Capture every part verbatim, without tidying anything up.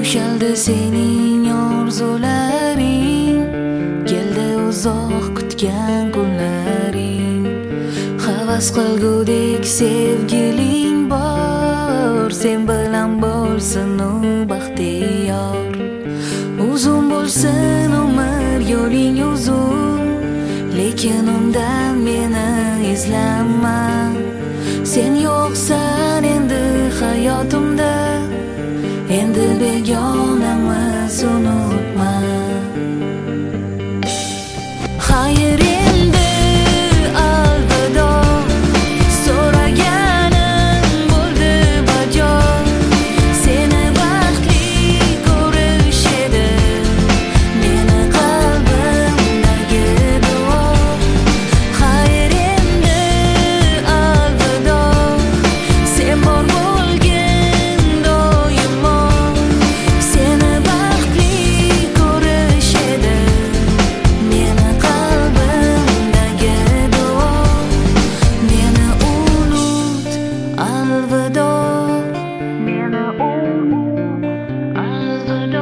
Ushaldi sening orzularing, keldi uzoq kutgan kunlaring. Havas qilgudek sevgiling bor, sen bilan bo'lsin u baxtiyor. Uzun bo'lsin umr yo'ling uzun, lekin undan meni izlama. Sen yo'qsan endi hayotimda, endi begonamiz unutma. Xayr endi alvido, so'raganim bo'ldi bajo. Seni baxtli ko'rish edi meni qalbimdagi duo. Xayr endi alvido, sen bor bo'lgin doimo. Seni baxtli ko'rish edi meni qalbimdagi duo. Meni unut alvido, meni unut alvido.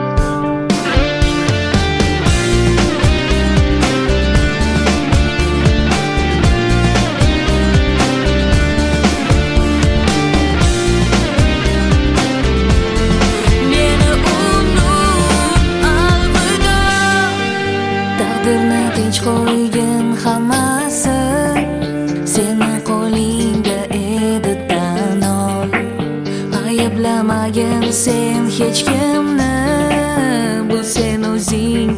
Meni unut alvido. Taqdirni tinch qo'ygin hammasi, seni qo'lingda edi tan ol. Ayblamagin sen hech kimni, bu sen o'zing